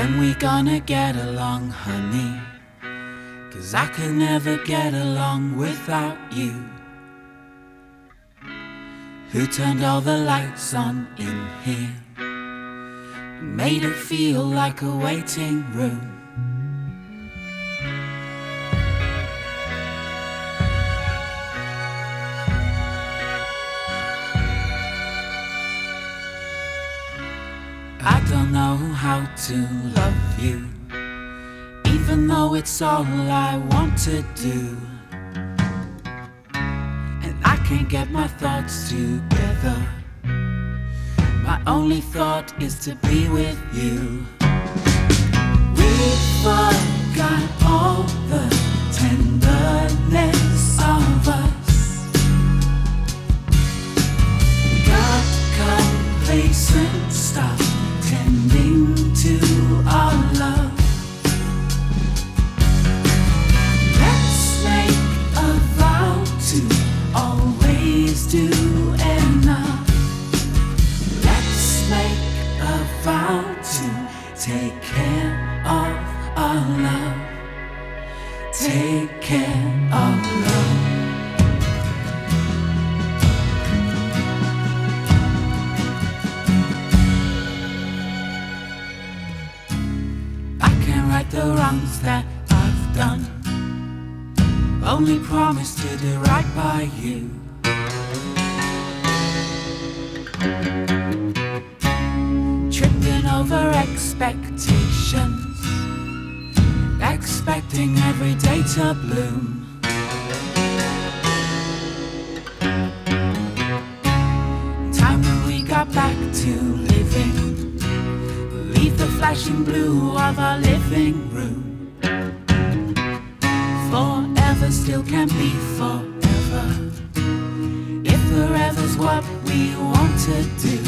When we gonna get along, honey? 'Cause I could never get along without you. Who turned all the lights on in here? Made it feel like a waiting room. I don't know how to love you, even though it's all I want to do. And I can't get my thoughts together. My only thought is to be with you. We forgot all the tenderness of us. Got complacent, stopped tending to our love. Let's make a vow to always do enough. Let's make a vow to take care of our love. Take care of love. The wrongs that I've done, only promise to do right by you. Tripping over expectations, expecting every day to bloom. Time when we got back to living, leave the flashing blue of our living room. Forever still can't be forever, if forever's what we want to do.